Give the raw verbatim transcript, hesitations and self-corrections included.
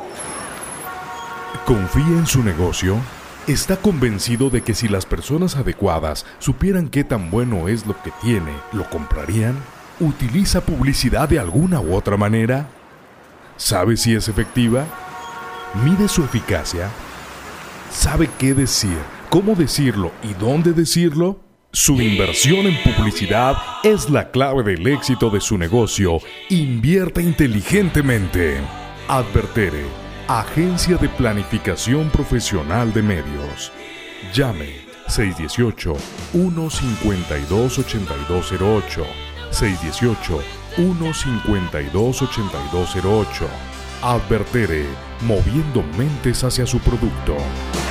¿Confía en su negocio? ¿Está convencido de que si las personas adecuadas supieran qué tan bueno es lo que tiene, lo comprarían? ¿Utiliza publicidad de alguna u otra manera? ¿Sabe si es efectiva? ¿Mide su eficacia? ¿Sabe qué decir, cómo decirlo y dónde decirlo? Su inversión en publicidad es la clave del éxito de su negocio. Invierta inteligentemente. Advertere, Agencia de Planificación Profesional de Medios. Llame seis uno ocho, uno cinco dos, ocho dos cero ocho, seis uno ocho, uno cinco dos, ocho dos cero ocho. Advertere, moviendo mentes hacia su producto.